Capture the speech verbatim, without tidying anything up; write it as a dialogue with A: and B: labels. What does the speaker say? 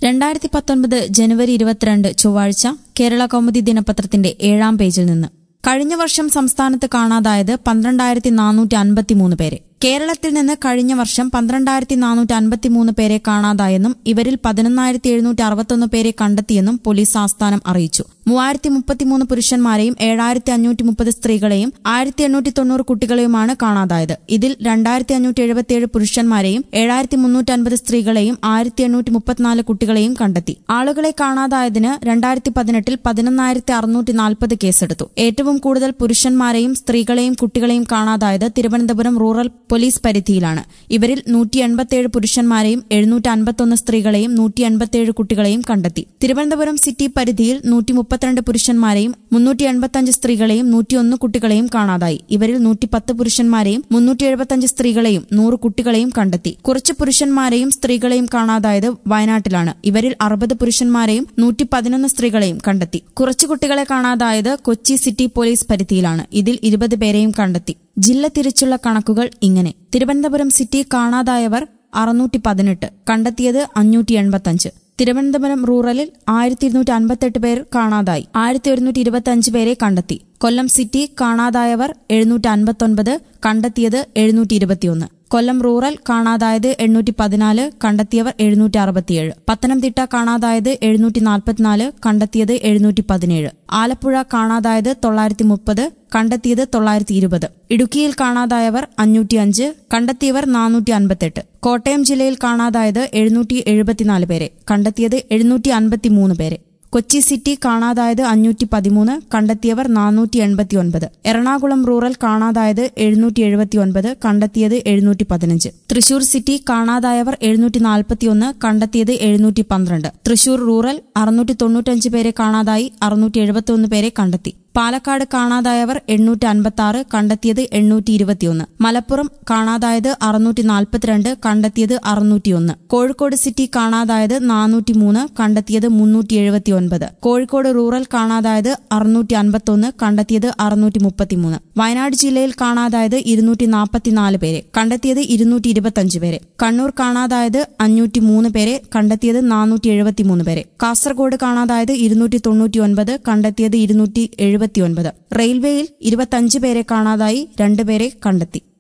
A: രണ്ടായിരത്തി പത്തൊൻപത് ജനുവരി ഇരുപത്തിരണ്ട് ചൊവ്വാഴ്ച കേരള കൗമുദി ദിനപത്രത്തിന്റെ ഏഴാം പേജിൽ നിന്ന് കഴിഞ്ഞ വർഷം സംസ്ഥാനത്ത് കാണാതായത് പന്ത്രണ്ടായിരത്തി നാനൂറ്റി അൻപത്തിമൂന്ന് പേരെ. കേരളത്തിൽ നിന്ന് കഴിഞ്ഞ വർഷം പന്ത്രണ്ടായിരത്തി നാനൂറ്റി അൻപത്തിമൂന്ന് പേരെ കാണാതായെന്നും ഇവരിൽ പതിനൊന്നായിരത്തി എഴുന്നൂറ്റി അറുപത്തൊന്ന് പേരെ കണ്ടെത്തിയെന്നും പോലീസ് ആസ്ഥാനം അറിയിച്ചു. മൂവായിരത്തി മുപ്പത്തിമൂന്ന് പുരുഷന്മാരെയും ഏഴായിരത്തി അഞ്ഞൂറ്റി മുപ്പത് സ്ത്രീകളെയും ആയിരത്തി എണ്ണൂറ്റി തൊണ്ണൂറ് കുട്ടികളെയുമാണ് കാണാതായത്. ഇതിൽ രണ്ടായിരത്തി അഞ്ഞൂറ്റി എഴുപത്തിയേഴ് പുരുഷന്മാരെയും ഏഴായിരത്തി മുന്നൂറ്റി അൻപത് സ്ത്രീകളെയും ആയിരത്തി എണ്ണൂറ്റി മുപ്പത്തിനാല് കുട്ടികളെയും കണ്ടെത്തി. ആളുകളെ കാണാതായതിന് രണ്ടായിരത്തി പതിനെട്ടിൽ പതിനൊന്നായിരത്തി അറുന്നൂറ്റി നാൽപ്പത് കേസെടുത്തു. ഏറ്റവും കൂടുതൽ പുരുഷന്മാരെയും സ്ത്രീകളെയും കുട്ടികളെയും കാണാതായത് തിരുവനന്തപുരം റൂറൽ പോലീസ് പരിധിയിലാണ്. ഇവരിൽ നൂറ്റി എൺപത്തിയേഴ് പുരുഷന്മാരെയും എഴുന്നൂറ്റി അൻപത്തൊന്ന് സ്ത്രീകളെയും നൂറ്റി എൺപത്തിയേഴ് കുട്ടികളെയും കണ്ടെത്തി. തിരുവനന്തപുരം സിറ്റി പരിധിയിൽ നൂറ്റി മുപ്പത്തിരണ്ട് പുരുഷന്മാരെയും മുന്നൂറ്റി എൺപത്തിയഞ്ച് സ്ത്രീകളെയും നൂറ്റിയൊന്ന് കുട്ടികളെയും കാണാതായി. ഇവരിൽ നൂറ്റി പത്ത് പുരുഷന്മാരെയും മുന്നൂറ്റി എഴുപത്തിയഞ്ച് സ്ത്രീകളെയും നൂറ് കുട്ടികളെയും കണ്ടെത്തി. കുറച്ച് പുരുഷന്മാരെയും സ്ത്രീകളെയും കാണാതായത് വയനാട്ടിലാണ്. ഇവരിൽ അറുപത് പുരുഷന്മാരെയും നൂറ്റി പതിനൊന്ന് സ്ത്രീകളെയും കണ്ടെത്തി. കുറച്ച് കുട്ടികളെ കാണാതായത് കൊച്ചി സിറ്റി പോലീസ് പരിധിയിലാണ്. ഇതിൽ ഇരുപത് പേരെയും കണ്ടെത്തി. ജില്ല തിരിച്ചുള്ള കണക്കുകൾ ഇങ്ങനെ: തിരുവനന്തപുരം സിറ്റി കാണാതായവർ അറുന്നൂറ്റി പതിനെട്ട്, കണ്ടെത്തിയത് അഞ്ഞൂറ്റി എൺപത്തിയഞ്ച്. തിരുവനന്തപുരം റൂറലിൽ ആയിരത്തി ഇരുന്നൂറ്റി അൻപത്തെട്ട് പേർ കാണാതായി. ആയിരത്തി ഒരുന്നൂറ്റി ഇരുപത്തി അഞ്ച് പേരെ കണ്ടെത്തി. കൊല്ലം സിറ്റി കാണാതായവർ എഴുന്നൂറ്റി അൻപത്തൊൻപത്, കണ്ടെത്തിയത് എഴുന്നൂറ്റി ഇരുപത്തിയൊന്ന്. കൊല്ലം റൂറൽ കാണാതായത് എണ്ണൂറ്റി പതിനാല്, കണ്ടെത്തിയവർ എഴുന്നൂറ്റി അറുപത്തിയേഴ്. പത്തനംതിട്ട കാണാതായത് എഴുന്നൂറ്റി നാൽപ്പത്തിനാല്, കണ്ടെത്തിയത് എഴുന്നൂറ്റി പതിനേഴ്. ആലപ്പുഴ കാണാതായത് തൊള്ളായിരത്തി മുപ്പത്, കണ്ടെത്തിയത് തൊള്ളായിരത്തി ഇരുപത്. ഇടുക്കിയിൽ കാണാതായവർ അഞ്ഞൂറ്റി അഞ്ച്, കണ്ടെത്തിയവർ നാനൂറ്റി അൻപത്തെട്ട്. കോട്ടയം ജില്ലയിൽ കാണാതായത് എഴുന്നൂറ്റി എഴുപത്തിനാല് പേരെ, കണ്ടെത്തിയത് എഴുന്നൂറ്റി അൻപത്തിമൂന്ന് പേരെ. കൊച്ചി സിറ്റി കാണാതായത് അഞ്ഞൂറ്റി പതിമൂന്ന്, കണ്ടെത്തിയവർ നാനൂറ്റി എൺപത്തി ഒൻപത്. എറണാകുളം റൂറൽ കാണാതായത് എഴുന്നൂറ്റി എഴുപത്തി ഒൻപത്, കണ്ടെത്തിയത് എഴുന്നൂറ്റി പതിനഞ്ച്. തൃശൂർ സിറ്റി കാണാതായവർ എഴുന്നൂറ്റി നാൽപ്പത്തിയൊന്ന്, കണ്ടെത്തിയത് എഴുന്നൂറ്റി പന്ത്രണ്ട്. തൃശൂർ റൂറൽ അറുന്നൂറ്റി തൊണ്ണൂറ്റഞ്ച് പേരെ കാണാതായി, അറുന്നൂറ്റി എഴുപത്തിയൊന്ന് പേരെ കണ്ടെത്തി. പാലക്കാട് കാണാതായവർ എണ്ണൂറ്റി അൻപത്തി ആറ്, കണ്ടെത്തിയത് എണ്ണൂറ്റി ഇരുപത്തിയൊന്ന്. മലപ്പുറം കാണാതായത് അറുന്നൂറ്റി നാൽപ്പത്തിരണ്ട്, കണ്ടെത്തിയത് അറുന്നൂറ്റിയൊന്ന്. കോഴിക്കോട് സിറ്റി കാണാതായത് നാനൂറ്റി മൂന്ന്, കണ്ടെത്തിയത് മുന്നൂറ്റി എഴുപത്തി ഒൻപത്. കോഴിക്കോട് റൂറൽ കാണാതായത് അറുന്നൂറ്റി അൻപത്തൊന്ന്, കണ്ടെത്തിയത് അറുന്നൂറ്റി മുപ്പത്തിമൂന്ന്. വയനാട് ജില്ലയിൽ കാണാതായത് ഇരുന്നൂറ്റി നാൽപ്പത്തിനാല് പേരെ, കണ്ടെത്തിയത് ഇരുന്നൂറ്റി ഇരുപത്തിയഞ്ച് പേരെ. കണ്ണൂർ കാണാതായത് അഞ്ഞൂറ്റി മൂന്ന് പേരെ, കണ്ടെത്തിയത് നാനൂറ്റി എഴുപത്തിമൂന്ന് പേരെ. കാസർഗോഡ് കാണാതായത് ഇരുന്നൂറ്റി തൊണ്ണൂറ്റി ഒൻപത്, കണ്ടെത്തിയത് ഇരുന്നൂറ്റി എഴുപത്തി ഒൻപത്. റെയിൽവേയിൽ ഇരുപത്തിയഞ്ച് പേരെ കാണാതായി, രണ്ടുപേരെ കണ്ടെത്തി.